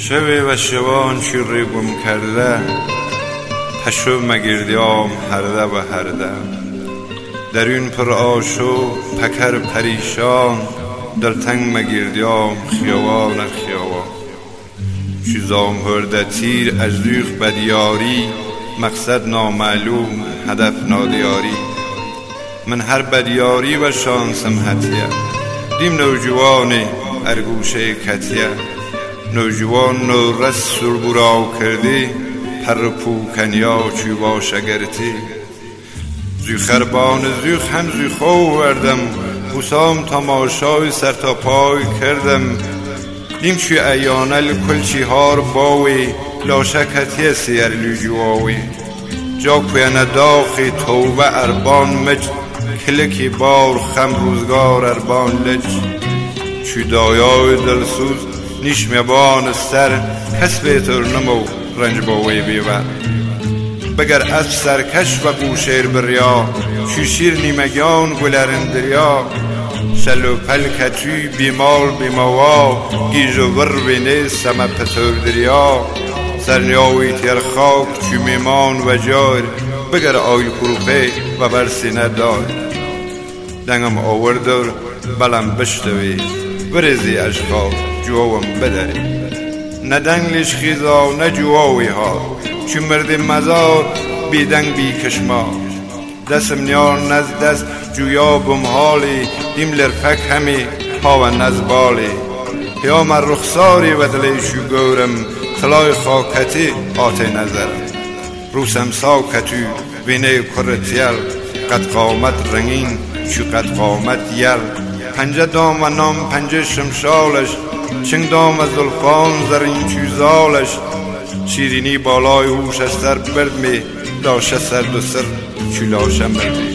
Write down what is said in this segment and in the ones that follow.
شوی و شوان چیری گم کرده، پشو مگردیام هرده و هرده. درون پر آشو پکر پریشان، دلتنگ مگردیام خیوان خیوان. چیزام هرده تیر از ریخ بدیاری، مقصد نامعلوم هدف نادیاری. من هر بدیاری و شانسم حتیه، دیم نوجوانی ارگوشه کتیه. نوجوان نو رس سربراو کردی، پر پوکنیا چی باش اگرتی. زی خربان زی هم زی خو وردم، بوسام تماشای سر تا پای کردم. دیم چی ایانل کلچی هار باوی، لاشکتی سیر لجواوی. جا کوین داخی توبه اربان مجد، کلکی بار خم روزگار اربان لج. چی دایای دلسوز نیش میبان سر، کس بیتر نمو رنج باوی بیور. بگر از سرکش و گوشیر بریا، چی شیر نیمگیان گلرن دریا. شلو پلکتوی بیمال بیموا، گیج و ور بینه سمه پتر دریا. سرنیاوی تیر خاک چی میمان و جار، بگر آی کروپه و برسینه دار. دنگم آوردر بلم بشتوی، برزی اشخاص جوام بدری. نه دنگلش خیزا نه جواوی ها، چون مرد مزار بی دنگ بی کشما. دستم نیار نز دست جویا بمحالی، دیم لرفک همی ها و نزبالی. یا من رخساری و دلیشو گورم، خلای خاکتی آتی نظرم. روسم ساکتو بینه کرتیل، قد قامت رنگین چو قد قامت یل. پنجه دام و نام پنجه شمشالش، چنگ دام از زلفان زرین چوزالش. شیرینی بالای هوش از سر برد می، لاشه سرد و سر چو لاشه مردی.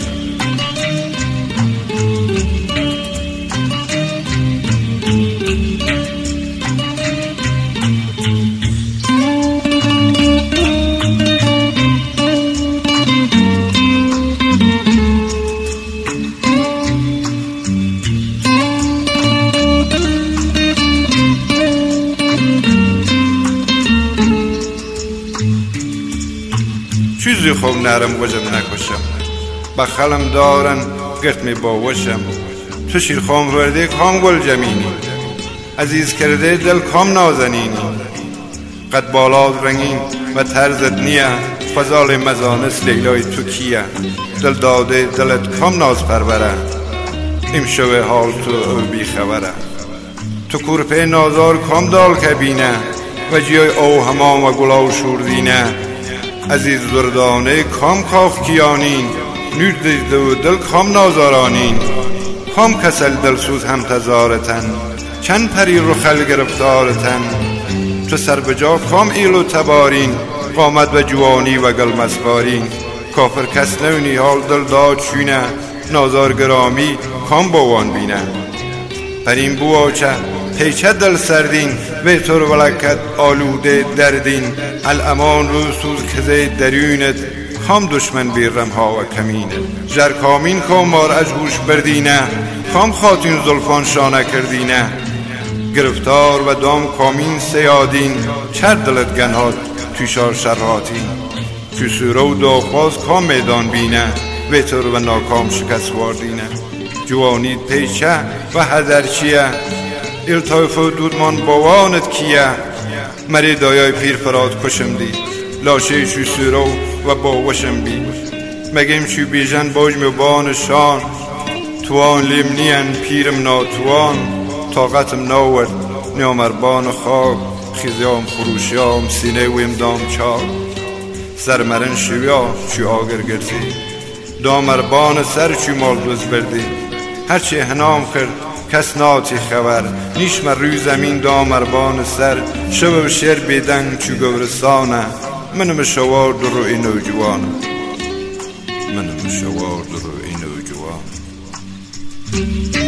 چیزی خوب نرم وجم نکشم، بخلم دارن گرت می باوشم. تو شیر خام ورده کام گل جمینی، عزیز کرده دل کام نازنینی. قد بالاد رنگین و طرزت نیه، فضال مزانس لیلای تو کیه. دل داده دلت کام ناز پروره، ام شوه حال تو او بی خبره. تو کورپه نازار کام دال کبینه، و جیای او همام و گلاو شوردینه. عزیز دردانه کام کاخ کیانین، نور دیده و دل کام نازارانین. کام کسل دلسوز هم تزارتن، چند پری رو خل گرفتارتن. تو سر بجا کام ایل و تبارین، قامت و جوانی و گل مسپارین. کافر کس نونی حال دل داد چونه، نازار گرامی کام باوان بینه. پرین بو آچه پیچه دل سردین، به طور ولکت آلوده دردین. الامان رو سوز کزه درونت، کام دشمن بیرم ها و کمینه. جر کامین کام مار اجگوش بردینه، کام خاطین زلفان شانه کردینه. گرفتار و دام کامین سیادین، چر دلت گنهاد توشار شرحاتین. چو سوره و داخواز کام میدان بینه، بهتر و ناکام شکست واردینه. جوانیت پیچه و هدرچیه، التایف و دودمان باوانت کیه. مری دایای پیر فراد کشم دی، لاشه شو سورو و باوشم بی. مگیم شو بیژن باجم بان شان، توان لیم نین پیرم ناتوان. طاقتم ناورد نیامربان خاک، خیزیام خروشیام سینه ویم دام چاک. سرمرن شویا چو آگر گرزی، دامربان سر چو مال دوز بردی. هرچی هنام کرد کس ناتی خبر، نیش من روی زمین دامربان سر. شو و شیر بیدنگ چو گورستانه، منم شوار در روی نوجوانه. منم شوار در روی نوجوانه.